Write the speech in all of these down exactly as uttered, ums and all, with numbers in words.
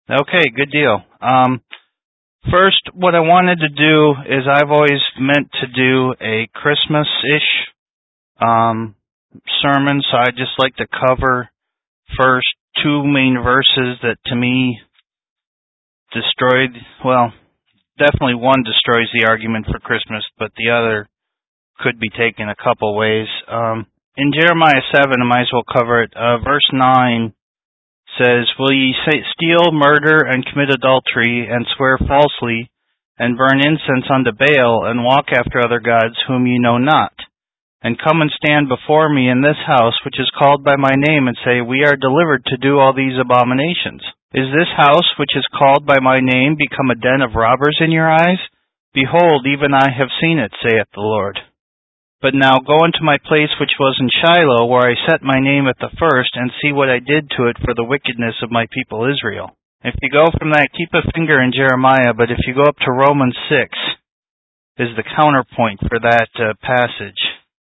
Okay, good deal. Um, first, what I wanted to do is I've always meant to do a Christmas-ish um, sermon, so I'd just like to cover first two main verses that to me destroyed, well, definitely one destroys the argument for Christmas, but the other could be taken a couple ways. Um, in Jeremiah seven, I might as well cover it. Uh, verse nine says, "Will ye say, steal, murder, and commit adultery, and swear falsely, and burn incense unto Baal, and walk after other gods whom ye know not? And come and stand before me in this house, which is called by my name, and say, We are delivered to do all these abominations. Is this house, which is called by my name, become a den of robbers in your eyes? Behold, even I have seen it, saith the Lord. But now go into my place which was in Shiloh, where I set my name at the first, and see what I did to it for the wickedness of my people Israel." If you go from that, keep a finger in Jeremiah, but if you go up to Romans six, is the counterpoint for that uh, passage.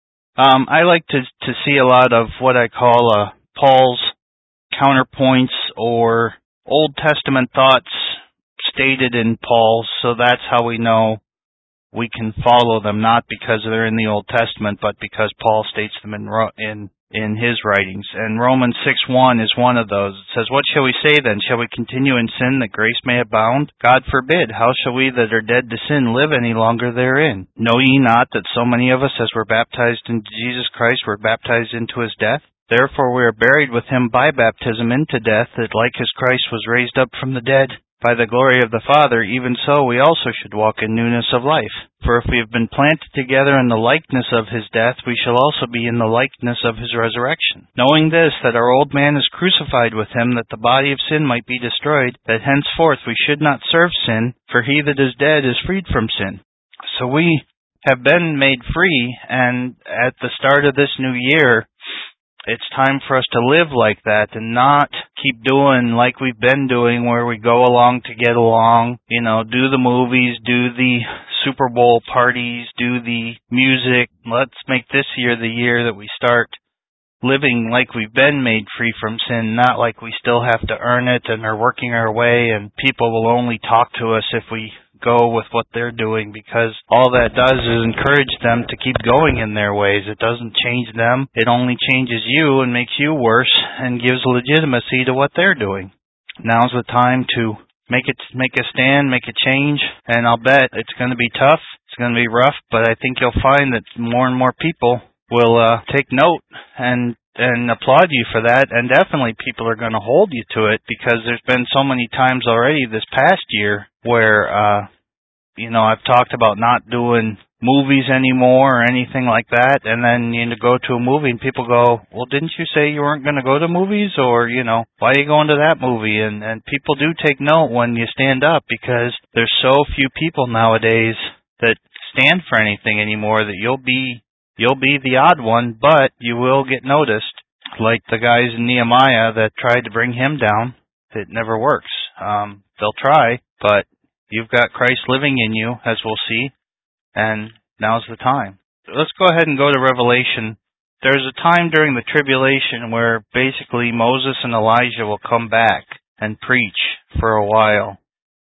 Um, I like to, to see a lot of what I call uh, Paul's counterpoints or Old Testament thoughts stated in Paul, so that's how we know we can follow them, not because they're in the Old Testament, but because Paul states them in in in his writings. And Romans six one is one of those. It says, "What shall we say then? Shall we continue in sin that grace may abound? God forbid. How shall we that are dead to sin live any longer therein? Know ye not that so many of us as were baptized into Jesus Christ were baptized into his death? Therefore we are buried with him by baptism into death, that like as Christ was raised up from the dead by the glory of the Father, even so we also should walk in newness of life. For if we have been planted together in the likeness of his death, we shall also be in the likeness of his resurrection. Knowing this, that our old man is crucified with him, that the body of sin might be destroyed, that henceforth we should not serve sin, for he that is dead is freed from sin." So we have been made free, and at the start of this new year, it's time for us to live like that and not keep doing like we've been doing, where we go along to get along, you know, do the movies, do the Super Bowl parties, do the music. Let's make this year the year that we start living like we've been made free from sin, not like we still have to earn it and are working our way, and people will only talk to us if we go with what they're doing, because all that does is encourage them to keep going in their ways. It doesn't change them. It only changes you and makes you worse and gives legitimacy to what they're doing. Now's the time to make it, make a stand, make a change, and I'll bet it's going to be tough. It's going to be rough, but I think you'll find that more and more people will uh, take note and and applaud you for that, and definitely people are going to hold you to it, because there's been so many times already this past year where, uh, you know, I've talked about not doing movies anymore or anything like that, and then you go to a movie and people go, "Well, didn't you say you weren't going to go to movies?" Or, you know, "Why are you going to that movie?" And, and people do take note when you stand up, because there's so few people nowadays that stand for anything anymore that you'll be You'll be the odd one, but you will get noticed, like the guys in Nehemiah that tried to bring him down. It never works. Um, they'll try, but you've got Christ living in you, as we'll see, and now's the time. Let's go ahead and go to Revelation. There's a time during the tribulation where basically Moses and Elijah will come back and preach for a while.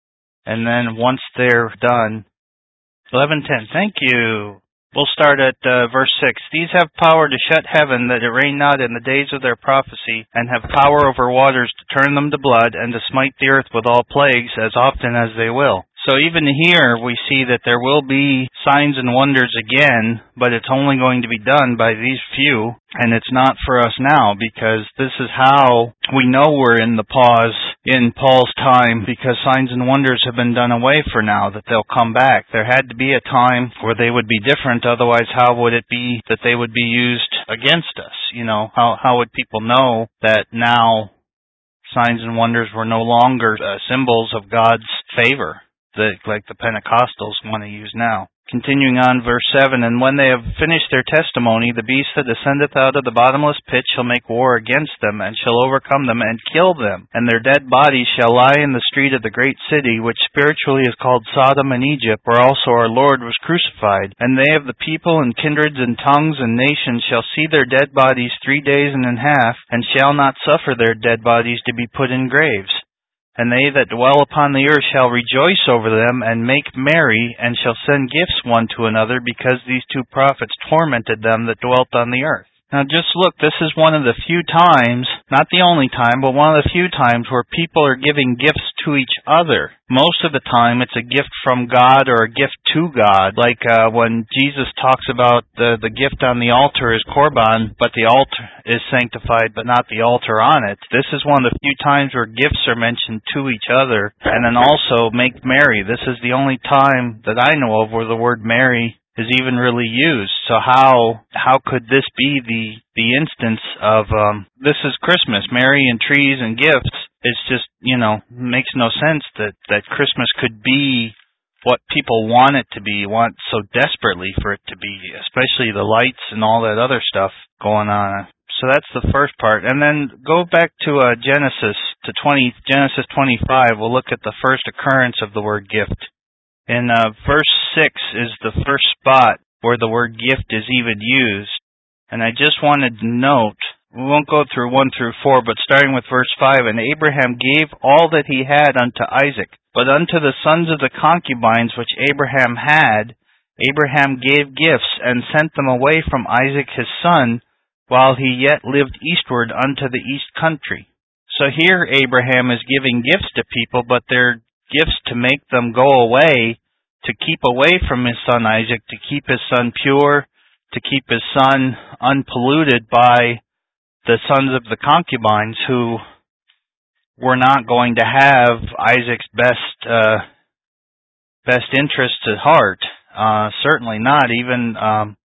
And then once they're done, eleven ten, thank you. We'll start at uh, verse six. "These have power to shut heaven, that it rain not in the days of their prophecy, and have power over waters to turn them to blood, and to smite the earth with all plagues as often as they will." So even here we see that there will be signs and wonders again, but it's only going to be done by these few, and it's not for us now, because this is how we know we're in the pause in Paul's time, because signs and wonders have been done away for now, that they'll come back. There had to be a time where they would be different, otherwise how would it be that they would be used against us? You know, how, how would people know that now signs and wonders were no longer uh, symbols of God's favor, that, like the Pentecostals want to use now? Continuing on, verse seven, "And when they have finished their testimony, the beast that ascendeth out of the bottomless pit shall make war against them, and shall overcome them, and kill them. And their dead bodies shall lie in the street of the great city, which spiritually is called Sodom and Egypt, where also our Lord was crucified. And they of the people and kindreds and tongues and nations shall see their dead bodies three days and an half, and shall not suffer their dead bodies to be put in graves. And they that dwell upon the earth shall rejoice over them, and make merry, and shall send gifts one to another, because these two prophets tormented them that dwelt on the earth. Now just look, this is one of the few times, not the only time, but one of the few times where people are giving gifts to each other. Most of the time it's a gift from God or a gift to God, like uh, when Jesus talks about the, the gift on the altar is Korban, but the altar is sanctified, but not the altar on it. This is one of the few times where gifts are mentioned to each other, and then also make merry. This is the only time that I know of where the word merry is even really used. So how how could this be the the instance of um this is Christmas, merry and trees and gifts? It's just, you know, makes no sense that that Christmas could be what people want it to be, want so desperately for it to be, especially the lights and all that other stuff going on. So that's the first part. And then go back to uh, Genesis to twenty Genesis twenty-five. We'll look at the first occurrence of the word gift. In uh, verse six is the first spot where the word gift is even used. And I just wanted to note, we won't go through one through four, but starting with verse five, and Abraham gave all that he had unto Isaac, but unto the sons of the concubines which Abraham had, Abraham gave gifts, and sent them away from Isaac his son, while he yet lived eastward unto the east country. So here Abraham is giving gifts to people, but they're gifts to make them go away, to keep away from his son Isaac, to keep his son pure, to keep his son unpolluted by the sons of the concubines who were not going to have Isaac's best uh, best interests at heart. Uh, certainly not even um,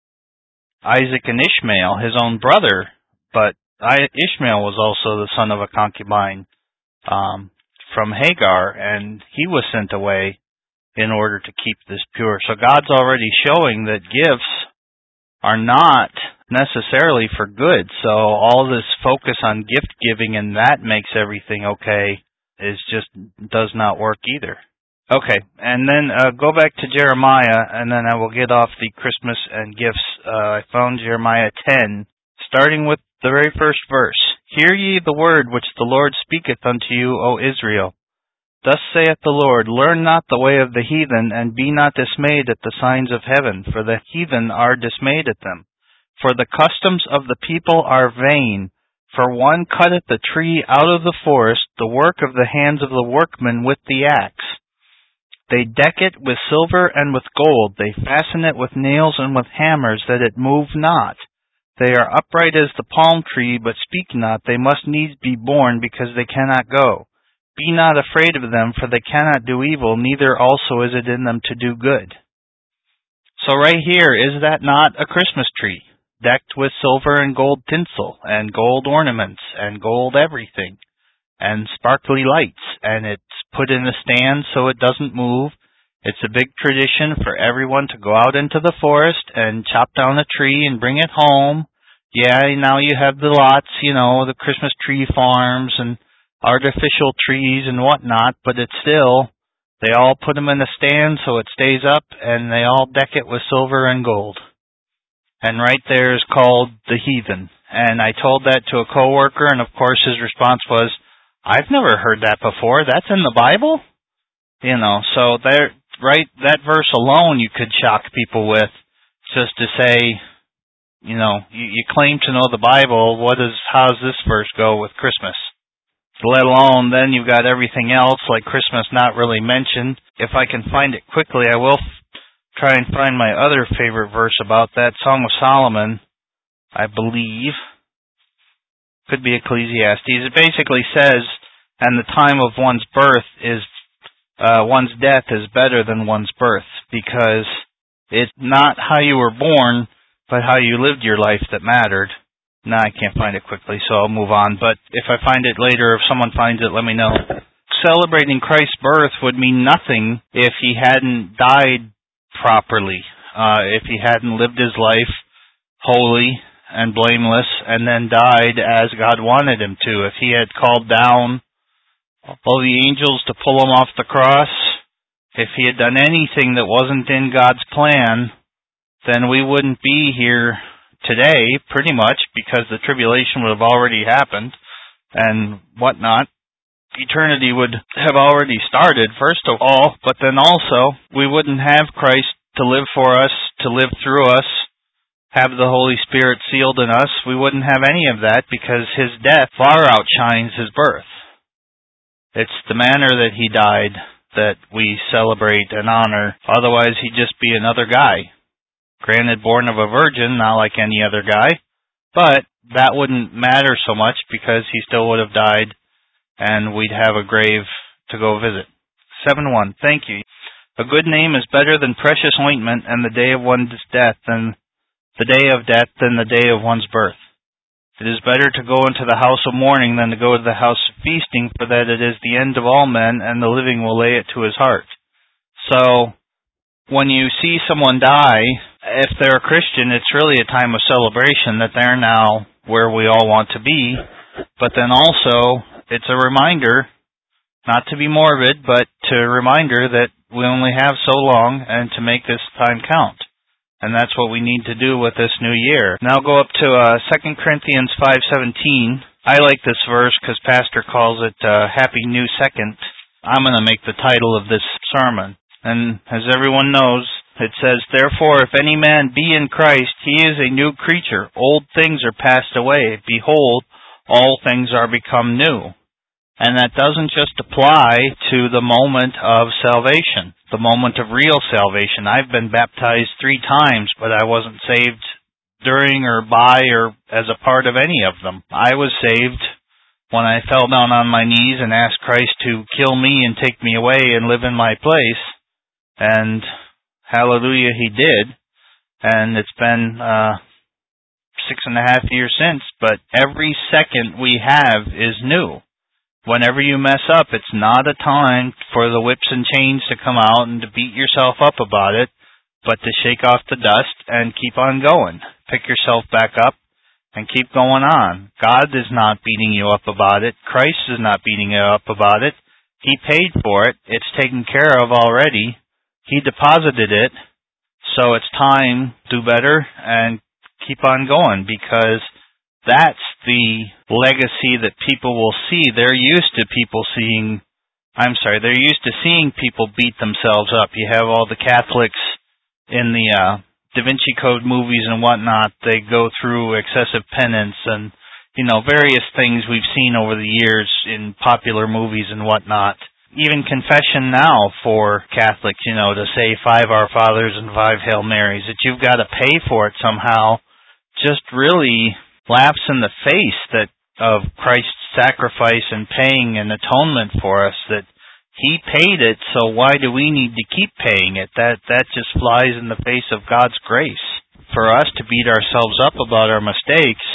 Isaac and Ishmael, his own brother, but I, Ishmael was also the son of a concubine um, from Hagar, and he was sent away in order to keep this pure. So God's already showing that gifts are not necessarily for good. So all this focus on gift giving and that makes everything okay is just does not work either. Okay, and then uh, go back to Jeremiah, and then I will get off the Christmas and gifts. Uh, I found Jeremiah ten, starting with the very first verse. Hear ye the word which the Lord speaketh unto you, O Israel. Thus saith the Lord, learn not the way of the heathen, and be not dismayed at the signs of heaven, for the heathen are dismayed at them. For the customs of the people are vain. For one cutteth the tree out of the forest, the work of the hands of the workman with the axe. They deck it with silver and with gold. They fasten it with nails and with hammers, that it move not. They are upright as the palm tree, but speak not. They must needs be born, because they cannot go. Be not afraid of them, for they cannot do evil, neither also is it in them to do good. So right here, is that not a Christmas tree? Decked with silver and gold tinsel, and gold ornaments, and gold everything, and sparkly lights, and it's put in a stand so it doesn't move. It's a big tradition for everyone to go out into the forest and chop down a tree and bring it home. Yeah, now you have the lots, you know, the Christmas tree farms and artificial trees and whatnot, but it's still, they all put them in a stand so it stays up, and they all deck it with silver and gold. And right there is called the heathen. And I told that to a coworker, and of course his response was, I've never heard that before. That's in the Bible? You know, so there, right, that verse alone you could shock people with, just to say, you know, you, you claim to know the Bible, what is, how does this verse go with Christmas? Let alone, then you've got everything else, like Christmas not really mentioned. If I can find it quickly, I will f- try and find my other favorite verse about that, Song of Solomon, I believe. Could be Ecclesiastes. It basically says, and the time of one's birth is, uh, one's death is better than one's birth, because it's not how you were born, but how you lived your life that mattered. No, I can't find it quickly, so I'll move on. But if I find it later, if someone finds it, let me know. Celebrating Christ's birth would mean nothing if he hadn't died properly, uh, if he hadn't lived his life holy and blameless and then died as God wanted him to. If he had called down all the angels to pull him off the cross, if he had done anything that wasn't in God's plan, then we wouldn't be here today, pretty much, because the tribulation would have already happened and whatnot. eternity would have already started, first of all, but then also we wouldn't have Christ to live for us, to live through us, have the Holy Spirit sealed in us. We wouldn't have any of that because his death far outshines his birth. It's the manner that he died that we celebrate and honor. Otherwise, he'd just be another guy. Granted, born of a virgin, not like any other guy, but that wouldn't matter so much because he still would have died and we'd have a grave to go visit. seven one. Thank you. A good name is better than precious ointment, and the day of one's death than the day of death than the day of one's birth. It is better to go into the house of mourning than to go to the house of feasting, for that it is the end of all men, and the living will lay it to his heart. So, when you see someone die, if they're a Christian, it's really a time of celebration that they're now where we all want to be, but then also, it's a reminder, not to be morbid, but to a reminder that we only have so long and to make this time count. And that's what we need to do with this new year. Now go up to uh, Second Corinthians five seventeen. I like this verse because Pastor calls it uh, Happy New Second. I'm going to make the title of this sermon. And as everyone knows, it says, Therefore, if any man be in Christ, he is a new creature. Old things are passed away. Behold, all things are become new. And that doesn't just apply to the moment of salvation, the moment of real salvation. I've been baptized three times, but I wasn't saved during or by or as a part of any of them. I was saved when I fell down on my knees and asked Christ to kill me and take me away and live in my place. And hallelujah, he did. And it's been uh, six and a half years since, but every second we have is new. Whenever you mess up, it's not a time for the whips and chains to come out and to beat yourself up about it, but to shake off the dust and keep on going. Pick yourself back up and keep going on. God is not beating you up about it. Christ is not beating you up about it. He paid for it. It's taken care of already. He deposited it. So it's time to do better and keep on going, because that's the legacy that people will see. They're used to people seeing, I'm sorry, they're used to seeing people beat themselves up. You have all the Catholics in the uh, Da Vinci Code movies and whatnot. They go through excessive penance and, you know, various things we've seen over the years in popular movies and whatnot. Even confession now for Catholics, you know, to say five Our Fathers and five Hail Marys, that you've got to pay for it somehow, just really laughs in the face that of Christ's sacrifice and paying an atonement for us, that he paid it, so why do we need to keep paying it? That that just flies in the face of God's grace. For us to beat ourselves up about our mistakes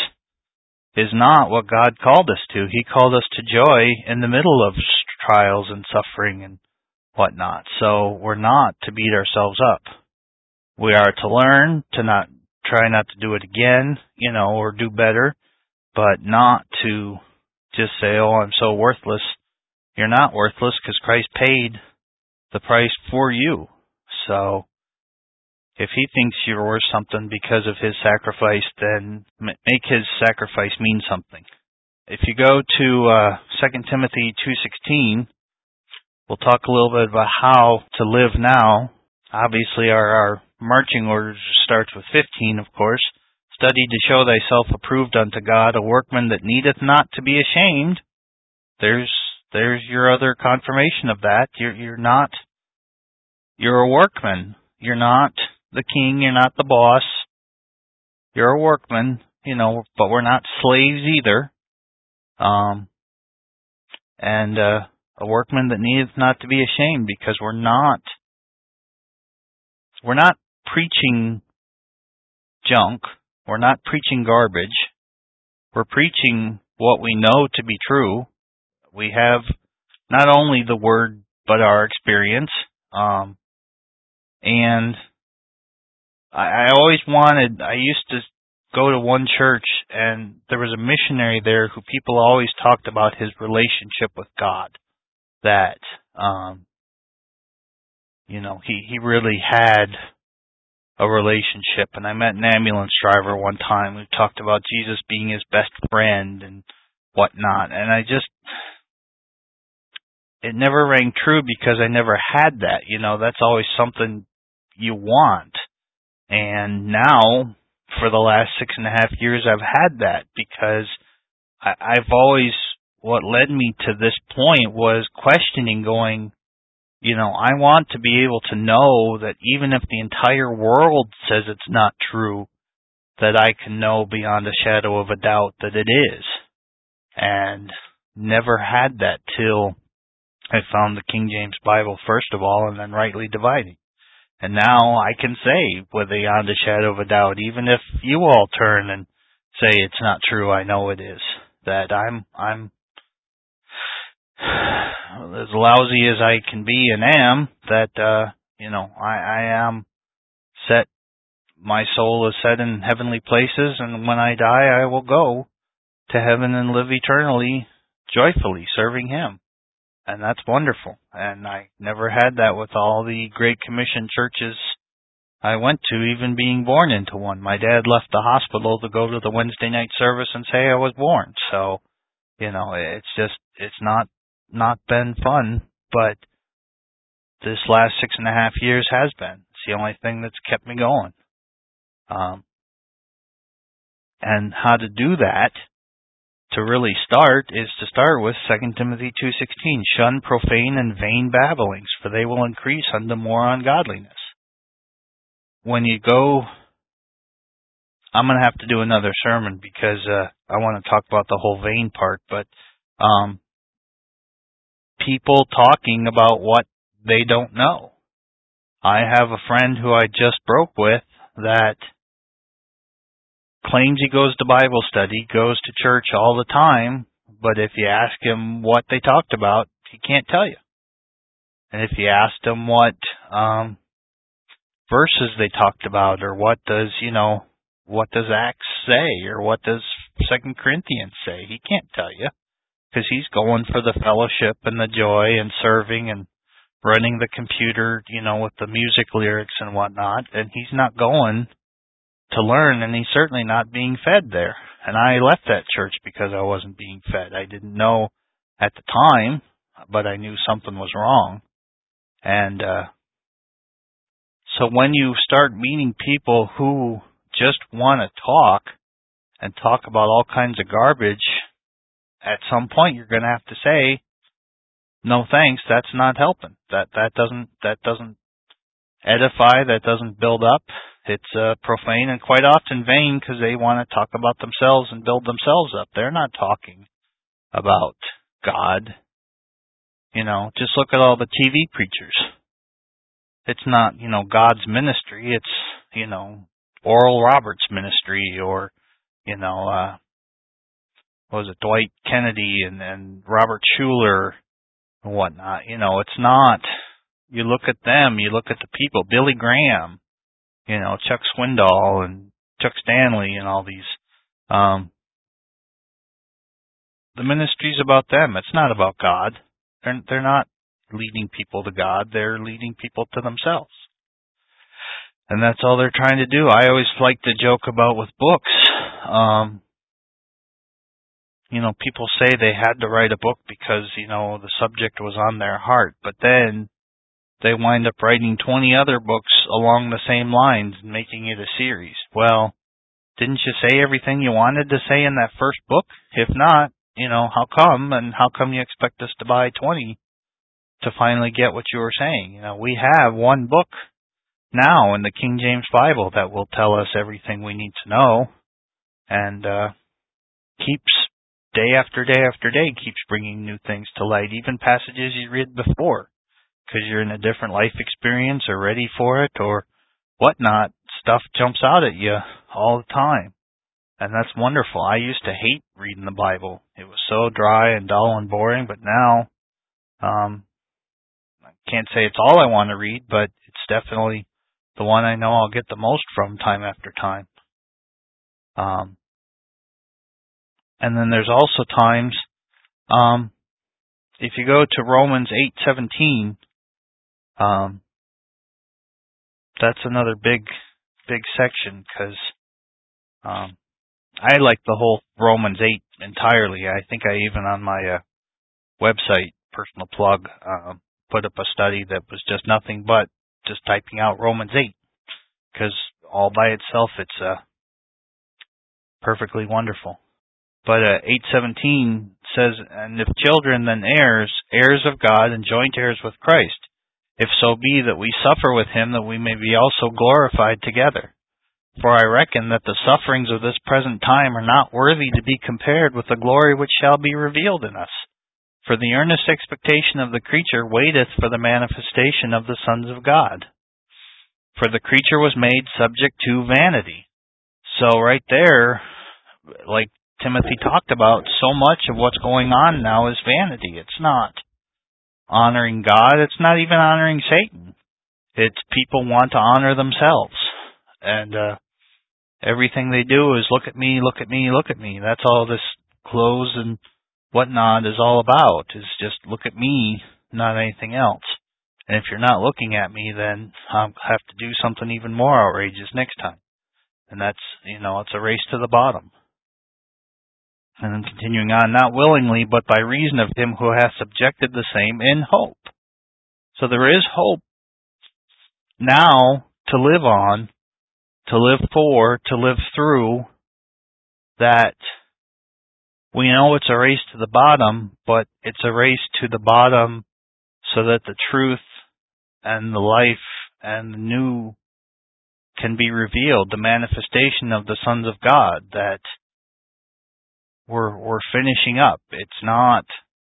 is not what God called us to. He called us to joy in the middle of trials and suffering and whatnot. So we're not to beat ourselves up. We are to learn to not try not to do it again, you know, or do better, but not to just say, oh, I'm so worthless. You're not worthless because Christ paid the price for you. So if he thinks you're worth something because of his sacrifice, then make his sacrifice mean something. If you go to uh, Second Timothy two sixteen, we'll talk a little bit about how to live now. Obviously, our, our marching orders starts with fifteen, of course. Study to show thyself approved unto God, a workman that needeth not to be ashamed. There's there's your other confirmation of that. You're you're not you're a workman. You're not the king. You're not the boss. You're a workman, you know. But we're not slaves either. Um, and uh, a workman that needeth not to be ashamed, because we're not we're not preaching junk. We're not preaching garbage. We're preaching what we know to be true. We have not only the word, but our experience. Um, and I, I always wanted, I used to go to one church, and there was a missionary there who people always talked about his relationship with God. That, um, you know, he, he really had a relationship. And I met an ambulance driver one time who talked about Jesus being his best friend and whatnot. And I just, it never rang true because I never had that. You know, that's always something you want. And now, for the last six and a half years, I've had that because I, I've always, what led me to this point was questioning, going, you know, I want to be able to know that even if the entire world says it's not true, that I can know beyond a shadow of a doubt that it is. And never had that till I found the King James Bible, first of all, and then rightly dividing. And now I can say, with beyond a shadow of a doubt, even if you all turn and say it's not true, I know it is. That I'm, I'm as lousy as I can be and am, that, uh, you know, I, I am set, my soul is set in heavenly places, and when I die, I will go to heaven and live eternally, joyfully, serving Him. And that's wonderful. And I never had that with all the Great Commission churches I went to, even being born into one. My dad left the hospital to go to the Wednesday night service and say I was born. So, you know, it's just, it's not, not been fun, but this last six and a half years has been. It's the only thing that's kept me going. Um, and how to do that, to really start, is to start with Second Timothy two sixteen. Shun profane and vain babblings, for they will increase unto more ungodliness. When you go, I'm going to have to do another sermon because uh, I want to talk about the whole vain part, but um, people talking about what they don't know. I have a friend who I just broke with that claims he goes to Bible study, goes to church all the time, but if you ask him what they talked about, he can't tell you. And if you asked him what um, verses they talked about, or what does, you know, what does Acts say, or what does Second Corinthians say, he can't tell you, because he's going for the fellowship and the joy and serving and running the computer, you know, with the music lyrics and whatnot, and he's not going to learn, and he's certainly not being fed there. And I left that church because I wasn't being fed. I didn't know at the time, but I knew something was wrong. And uh, so when you start meeting people who just want to talk and talk about all kinds of garbage, at some point you're going to have to say, no thanks, that's not helping. That that doesn't that doesn't edify, that doesn't build up. It's uh, profane and quite often vain because they want to talk about themselves and build themselves up. They're not talking about God. You know, just look at all the T V preachers. It's not, you know, God's ministry. It's, you know, Oral Roberts' ministry, or, you know, uh, what was it, Dwight Kennedy and, and Robert Schuller and whatnot. You know, it's not, you look at them, you look at the people, Billy Graham, you know, Chuck Swindoll and Chuck Stanley and all these. Um, the ministry's about them. It's not about God. They're, they're not leading people to God. They're leading people to themselves. And that's all they're trying to do. I always like to joke about with books. Um, you know, people say they had to write a book because, you know, the subject was on their heart. But then they wind up writing twenty other books along the same lines and making it a series. Well, didn't you say everything you wanted to say in that first book? If not, you know, how come? And how come you expect us to buy twenty to finally get what you were saying? You know, we have one book now in the King James Bible that will tell us everything we need to know, and uh, keeps, day after day after day, keeps bringing new things to light, even passages you read before, because you're in a different life experience or ready for it or whatnot. Stuff jumps out at you all the time, and that's wonderful. I used to hate reading the Bible. It was so dry and dull and boring, but now um, I can't say it's all I want to read, but it's definitely the one I know I'll get the most from time after time. Um, and then there's also times, um, if you go to Romans eight seventeen, um, that's another big, big section, because um, I like the whole Romans eight entirely. I think I even on my uh, website personal plug, uh, put up a study that was just nothing but just typing out Romans eight, because all by itself it's uh, perfectly wonderful. But uh, eight seventeen says, and if children, then heirs, heirs of God and joint heirs with Christ, if so be that we suffer with him, that we may be also glorified together. For I reckon that the sufferings of this present time are not worthy to be compared with the glory which shall be revealed in us. For the earnest expectation of the creature waiteth for the manifestation of the sons of God. For the creature was made subject to vanity. So right there, like Timothy talked about, so much of what's going on now is vanity. It's not honoring God. It's not even honoring Satan. It's people want to honor themselves. And uh, everything they do is look at me, look at me, look at me. That's all this clothes and whatnot is all about, is just look at me, not anything else. And if you're not looking at me, then I'll have to do something even more outrageous next time. And that's, you know, it's a race to the bottom. And then continuing on, not willingly, but by reason of him who hath subjected the same in hope. So there is hope now to live on, to live for, to live through, that we know it's a race to the bottom, but it's a race to the bottom so that the truth and the life and the new can be revealed, the manifestation of the sons of God, that we're, we're finishing up. It's not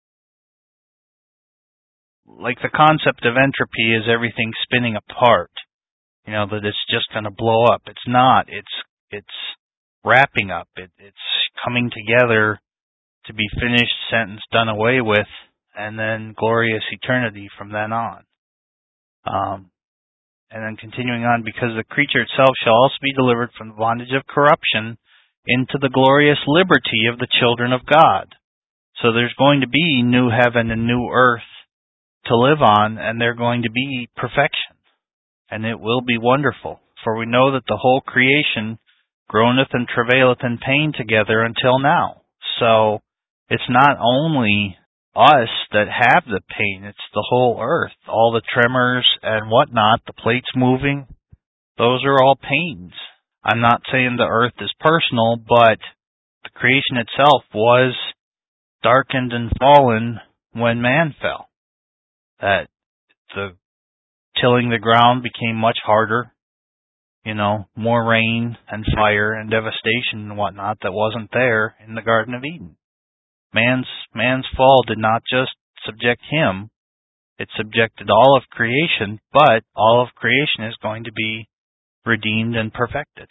like the concept of entropy is everything spinning apart, you know, that it's just going to blow up. It's not. It's it's wrapping up. It, it's coming together to be finished, sentence, done away with, and then glorious eternity from then on. Um, and then continuing on, because the creature itself shall also be delivered from the bondage of corruption into the glorious liberty of the children of God. So there's going to be new heaven and new earth to live on, and they're going to be perfection. And it will be wonderful. For we know that the whole creation groaneth and travaileth in pain together until now. So it's not only us that have the pain, it's the whole earth. All the tremors and whatnot, the plates moving, those are all pains. I'm not saying the earth is personal, but the creation itself was darkened and fallen when man fell. That the tilling the ground became much harder, you know, more rain and fire and devastation and whatnot that wasn't there in the Garden of Eden. Man's man's fall did not just subject him, it subjected all of creation, but all of creation is going to be redeemed and perfected.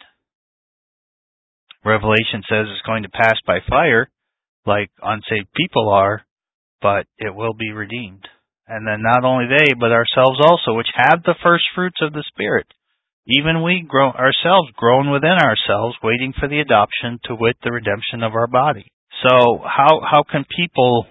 Revelation says it's going to pass by fire, like unsaved people are, but it will be redeemed. And then not only they, but ourselves also, which have the first fruits of the Spirit. Even we grow ourselves, grown within ourselves, waiting for the adoption, to wit, the redemption of our body. So how how can people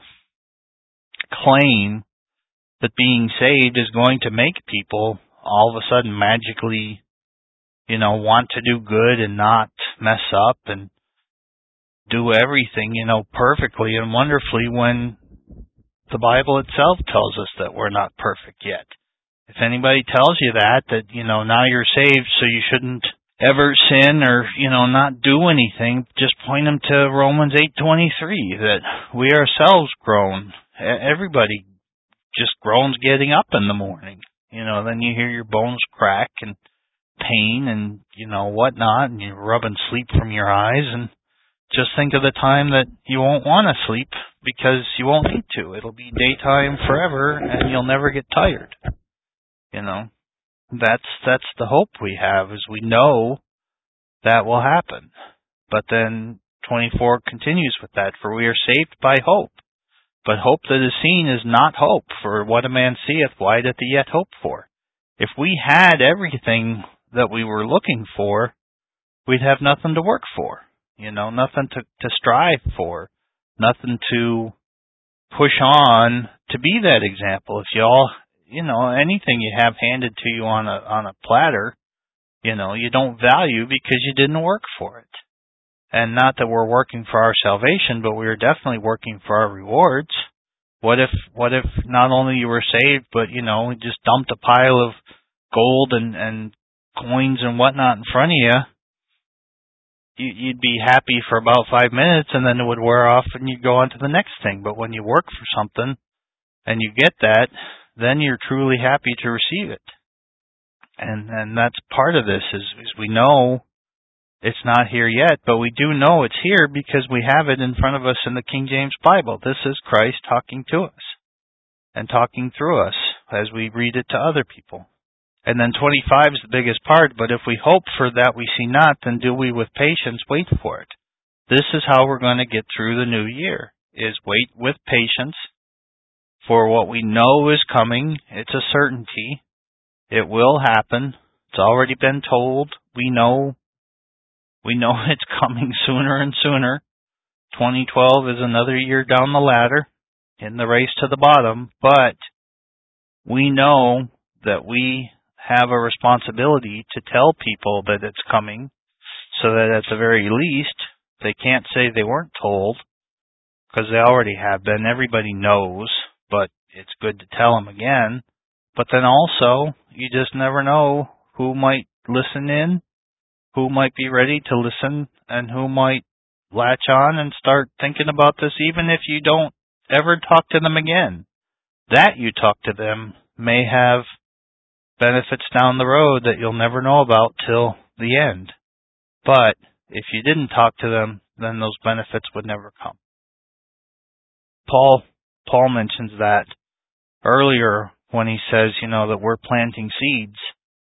claim that being saved is going to make people all of a sudden magically, you know, want to do good and not mess up and do everything, you know, perfectly and wonderfully, when the Bible itself tells us that we're not perfect yet? If anybody tells you that, that, you know, now you're saved so you shouldn't ever sin or, you know, not do anything, just point them to Romans eight twenty-three, that we ourselves groan. Everybody just groans getting up in the morning. You know, then you hear your bones crack and pain and, you know, whatnot, and you're rubbing sleep from your eyes, and just think of the time that you won't want to sleep because you won't need to. It'll be daytime forever and you'll never get tired. You know, that's that's the hope we have, is we know that will happen. But then twenty-four continues with that, for we are saved by hope. But hope that is seen is not hope, for what a man seeth, why doth he yet hope for? If we had everything that we were looking for, we'd have nothing to work for. You know, nothing to, to strive for, nothing to push on to be that example. If you all, you know, anything you have handed to you on a on a platter, you know, you don't value because you didn't work for it. And not that we're working for our salvation, but we are definitely working for our rewards. What if, what if not only you were saved, but, you know, just dumped a pile of gold and, and coins and whatnot in front of you? you? You'd be happy for about five minutes and then it would wear off and you'd go on to the next thing. But when you work for something and you get that, then you're truly happy to receive it. And, and that's part of this is, is we know it's not here yet, but we do know it's here because we have it in front of us in the King James Bible. This is Christ talking to us and talking through us as we read it to other people. And then twenty-five is the biggest part, but if we hope for that we see not, then do we with patience wait for it. This is how we're going to get through the new year, is wait with patience for what we know is coming. It's a certainty. It will happen. It's already been told. We know We know it's coming sooner and sooner. twenty twelve is another year down the ladder in the race to the bottom, but we know that we have a responsibility to tell people that it's coming so that at the very least they can't say they weren't told because they already have been. Everybody knows, but it's good to tell them again. But then also, you just never know who might listen in, who might be ready to listen, and who might latch on and start thinking about this even if you don't ever talk to them again. That you talk to them may have benefits down the road that you'll never know about till the end. But if you didn't talk to them, then those benefits would never come. Paul Paul mentions that earlier when he says, you know, that we're planting seeds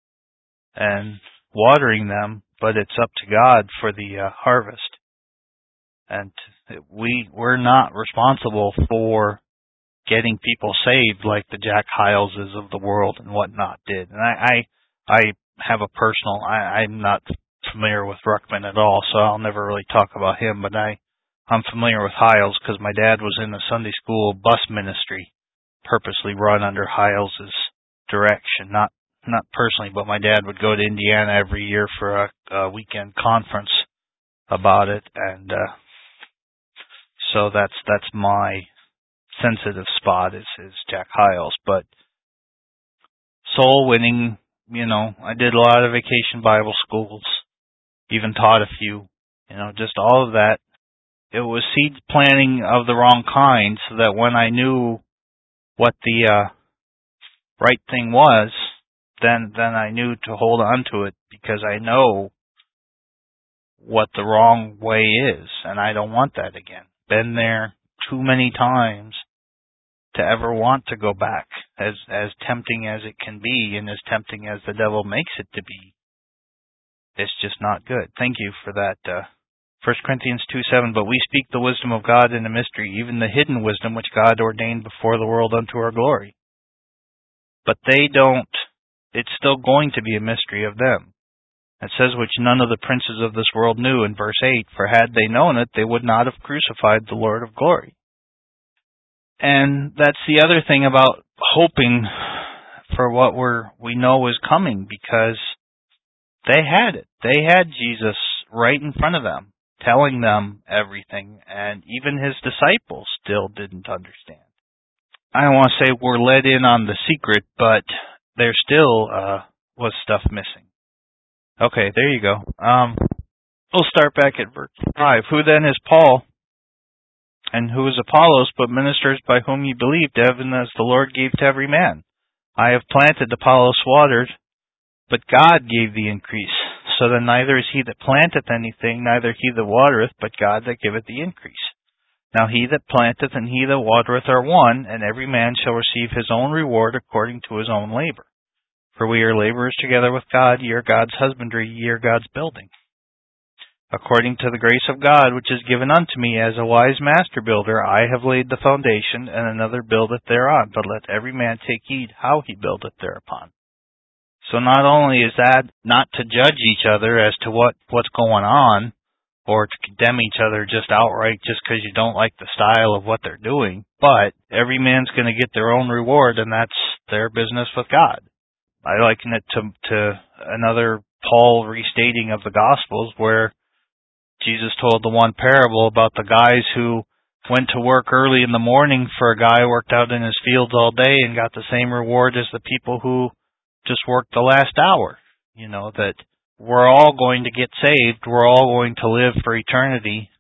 and watering them, but it's up to God for the uh, harvest. And we, we're not responsible for getting people saved like the Jack Hyleses of the world and whatnot did. And I, I, I have a personal, I, I'm not familiar with Ruckman at all, so I'll never really talk about him, but I, I'm familiar with Hyles because my dad was in a Sunday school bus ministry purposely run under Hyles's direction, not Not personally, but my dad would go to Indiana every year for a, a weekend conference about it, and uh, so that's that's my sensitive spot is, is Jack Hyles. But soul winning, you know, I did a lot of vacation Bible schools, even taught a few, you know, just all of that. It was seed planting of the wrong kind, so that when I knew what the uh, right thing was, then then I knew to hold on to it because I know what the wrong way is, and I don't want that again. Been there too many times to ever want to go back, as as tempting as it can be and as tempting as the devil makes it to be. It's just not good. Thank you for that. Uh, First Corinthians two seven, but we speak the wisdom of God in a mystery, even the hidden wisdom which God ordained before the world unto our glory. But they don't. It's still going to be a mystery of them. It says, which none of the princes of this world knew in verse eight, for had they known it, they would not have crucified the Lord of glory. And that's the other thing about hoping for what we're, we know is coming, because they had it. They had Jesus right in front of them, telling them everything, and even his disciples still didn't understand. I don't want to say we're let in on the secret, but there still uh, was stuff missing. Okay, there you go. Um, we'll start back at verse five. Who then is Paul, and who is Apollos, but ministers by whom ye believed, even as the Lord gave to every man? I have planted, Apollos watered, but God gave the increase. So then neither is he that planteth anything, neither he that watereth, but God that giveth the increase. Now he that planteth and he that watereth are one, and every man shall receive his own reward according to his own labor. For we are laborers together with God, ye are God's husbandry, ye are God's building. According to the grace of God which is given unto me as a wise master builder, I have laid the foundation, and another buildeth thereon, but let every man take heed how he buildeth thereupon. So not only is that not to judge each other as to what, what's going on, or to condemn each other just outright just because you don't like the style of what they're doing, but every man's going to get their own reward, and that's their business with God. I liken it to, to another Paul restating of the Gospels where Jesus told the one parable about the guys who went to work early in the morning for a guy who worked out in his fields all day and got the same reward as the people who just worked the last hour. You know, that we're all going to get saved. We're all going to live for eternity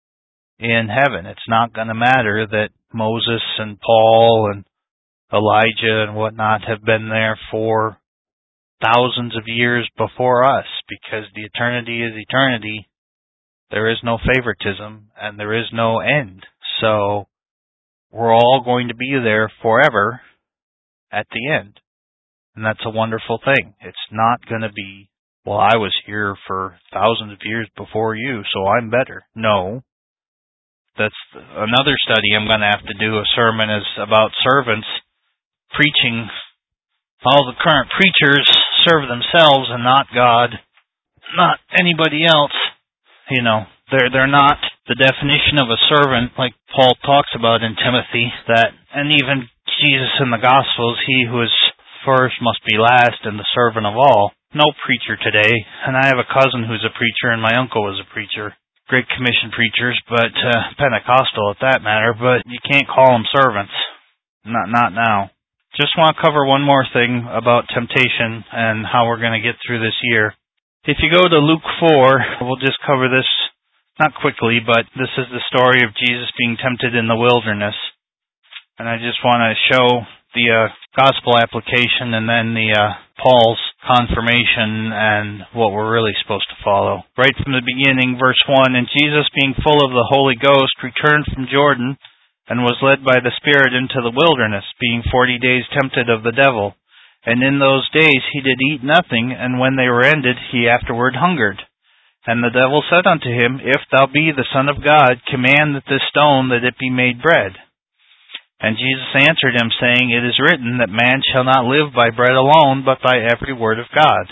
in heaven. It's not going to matter that Moses and Paul and Elijah and whatnot have been there for thousands of years before us, because the eternity is eternity. There is no favoritism and there is no end. So we're all going to be there forever at the end. And that's a wonderful thing. It's not going to be, well, I was here for thousands of years before you, so I'm better. No. That's another study I'm going to have to do. A sermon is about servants preaching. All the current preachers serve themselves and not God, not anybody else. You know, they're they're not the definition of a servant like Paul talks about in Timothy, that, and even Jesus in the Gospels, he who is first must be last and the servant of all. No preacher today, and I have a cousin who's a preacher and my uncle was a preacher. Great Commission preachers, but uh, Pentecostal at that matter, but you can't call them servants. Not not now. Just want to cover one more thing about temptation and how we're going to get through this year. If you go to Luke four, we'll just cover this, not quickly, but this is the story of Jesus being tempted in the wilderness. And I just want to show the uh, gospel application and then the uh, Paul's confirmation and what we're really supposed to follow. Right from the beginning, verse one, and Jesus, being full of the Holy Ghost, returned from Jordan and was led by the Spirit into the wilderness, being forty days tempted of the devil. And in those days he did eat nothing, and when they were ended, he afterward hungered. And the devil said unto him, If thou be the Son of God, command that this stone that it be made bread. And Jesus answered him, saying, It is written that man shall not live by bread alone, but by every word of God.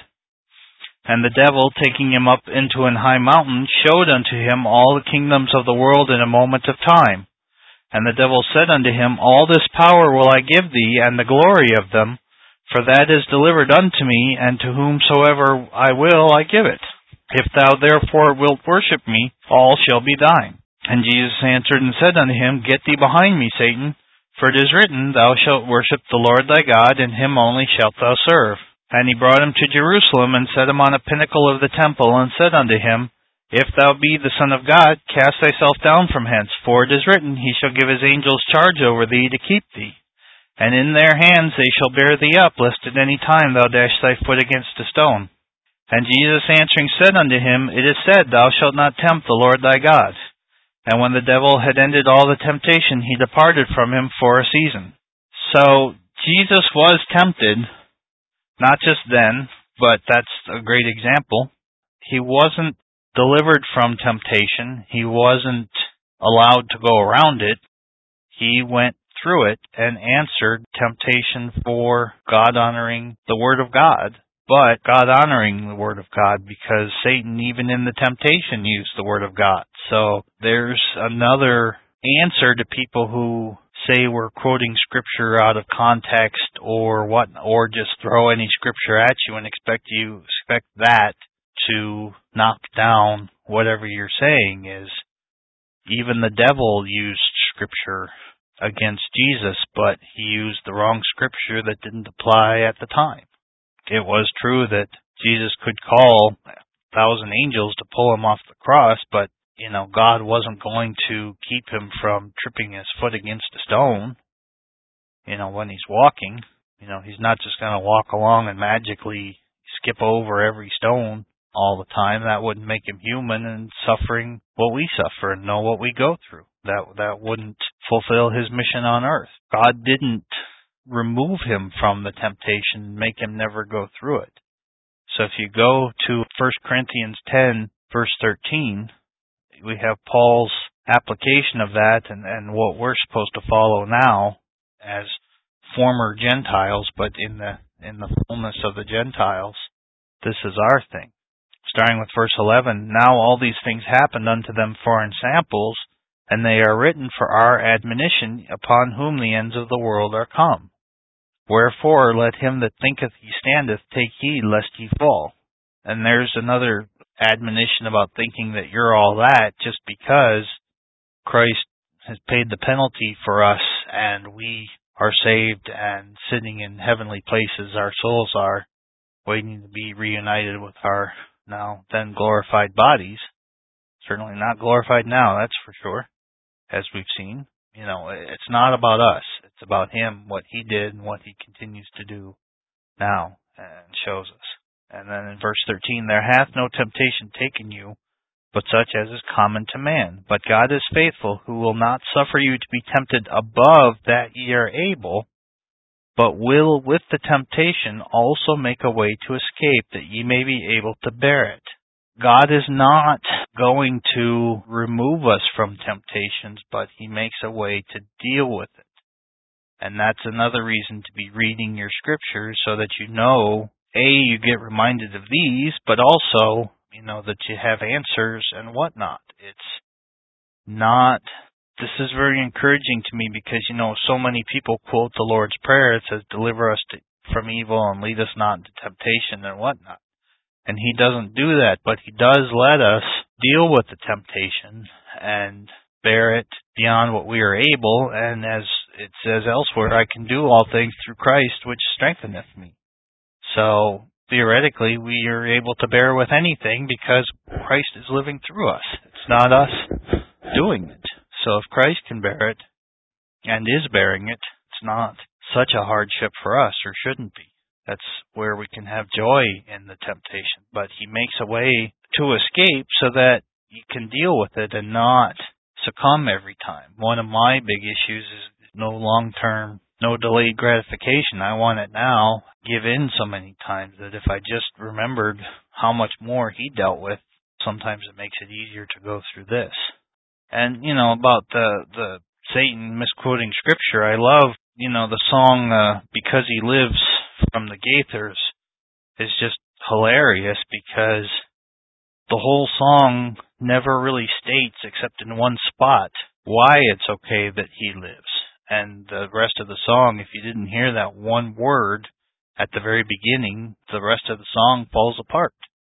And the devil, taking him up into an high mountain, showed unto him all the kingdoms of the world in a moment of time. And the devil said unto him, All this power will I give thee, and the glory of them, for that is delivered unto me, and to whomsoever I will I give it. If thou therefore wilt worship me, all shall be thine. And Jesus answered and said unto him, Get thee behind me, Satan, for it is written, Thou shalt worship the Lord thy God, and him only shalt thou serve. And he brought him to Jerusalem, and set him on a pinnacle of the temple, and said unto him, If thou be the Son of God, cast thyself down from hence, for it is written, He shall give his angels charge over thee to keep thee. And in their hands they shall bear thee up, lest at any time thou dash thy foot against a stone. And Jesus answering said unto him, It is said, Thou shalt not tempt the Lord thy God. And when the devil had ended all the temptation, he departed from him for a season. So Jesus was tempted, not just then, but that's a great example. He wasn't delivered from temptation. He wasn't allowed to go around it. He went through it and answered temptation for God-honoring the Word of God, but God-honoring the Word of God, because Satan, even in the temptation, used the Word of God. So there's another answer to people who say we're quoting Scripture out of context or what, or just throw any Scripture at you and expect you expect that to knock down whatever you're saying. Is even the devil used Scripture against Jesus, but he used the wrong Scripture that didn't apply at the time. It was true that Jesus could call a thousand angels to pull him off the cross, but, you know, God wasn't going to keep him from tripping his foot against a stone, you know, when he's walking. You know, he's not just going to walk along and magically skip over every stone all the time. That wouldn't make him human and suffering what we suffer and know what we go through. That that wouldn't fulfill his mission on earth. God didn't remove him from the temptation, make him never go through it. So if you go to First Corinthians ten, verse thirteen, we have Paul's application of that and, and what we're supposed to follow now as former Gentiles, but in the in the fullness of the Gentiles. This is our thing. Starting with verse eleven, Now all these things happened unto them for ensamples, and they are written for our admonition, upon whom the ends of the world are come. Wherefore let him that thinketh he standeth take heed lest he fall. And there's another admonition about thinking that you're all that just because Christ has paid the penalty for us, and we are saved and sitting in heavenly places. Our souls are waiting to be reunited with our now then glorified bodies. Certainly not glorified now, that's for sure, as we've seen. You know, it's not about us. It's about Him, what He did, and what He continues to do now, and shows us. And then in verse thirteen, there hath no temptation taken you, but such as is common to man. But God is faithful, who will not suffer you to be tempted above that ye are able, but will with the temptation also make a way to escape, that ye may be able to bear it. God is not going to remove us from temptations, but He makes a way to deal with it. And that's another reason to be reading your scriptures, so that you know, A, you get reminded of these, but also, you know, that you have answers and whatnot. It's not, this is very encouraging to me because, you know, so many people quote the Lord's Prayer. It says, deliver us to, from evil and lead us not into temptation and whatnot. And He doesn't do that, but He does let us deal with the temptation and bear it beyond what we are able. And as it says elsewhere, I can do all things through Christ, which strengtheneth me. So theoretically, we are able to bear with anything because Christ is living through us. It's not us doing it. So if Christ can bear it and is bearing it, it's not such a hardship for us, or shouldn't be. That's where we can have joy in the temptation. But He makes a way to escape so that you can deal with it and not succumb every time. One of my big issues is no long-term, no delayed gratification. I want it now. Give in so many times that if I just remembered how much more He dealt with, sometimes it makes it easier to go through this. And, you know, about the, the Satan misquoting Scripture, I love, you know, the song, uh, Because He Lives from the Gaithers is just hilarious because the whole song never really states, except in one spot, why it's okay that He lives. And the rest of the song, if you didn't hear that one word at the very beginning, the rest of the song falls apart.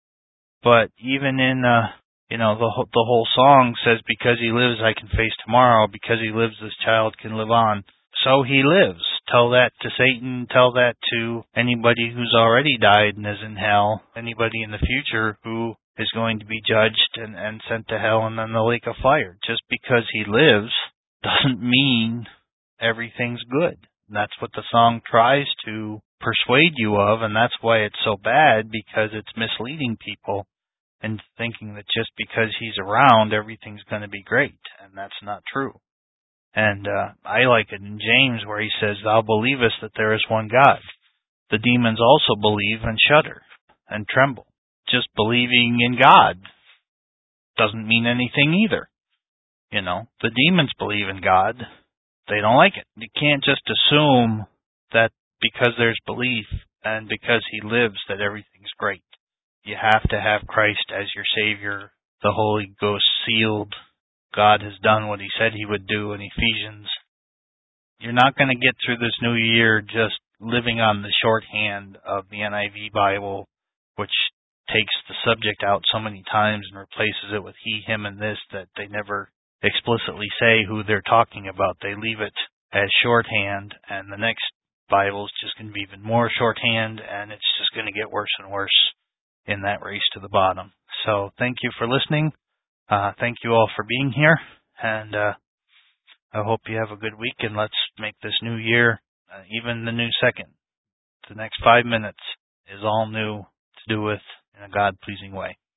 But even in, uh, you know, the, the whole song says, because He lives, I can face tomorrow. Because He lives, this child can live on. So He lives. Tell that to Satan. Tell that to anybody who's already died and is in hell. Anybody in the future who is going to be judged and, and sent to hell and then the lake of fire. Just because He lives doesn't mean everything's good. That's what the song tries to persuade you of, and that's why it's so bad, because it's misleading people into thinking that just because He's around, everything's going to be great, and that's not true. And uh, I like it in James where he says, thou believest that there is one God. The demons also believe and shudder and tremble. Just believing in God doesn't mean anything either. You know, the demons believe in God. They don't like it. You can't just assume that because there's belief and because He lives that everything's great. You have to have Christ as your Savior, the Holy Ghost sealed. God has done what He said He would do in Ephesians. You're not going to get through this new year just living on the shorthand of the N I V Bible, which takes the subject out so many times and replaces it with he, him, and this that they never explicitly say who they're talking about. They leave it as shorthand, and the next Bible is just going to be even more shorthand, and it's just going to get worse and worse in that race to the bottom. So thank you for listening. Uh, thank you all for being here, and uh, I hope you have a good week, and let's make this new year, uh, even the new second, the next five minutes is all new to do with in a God-pleasing way.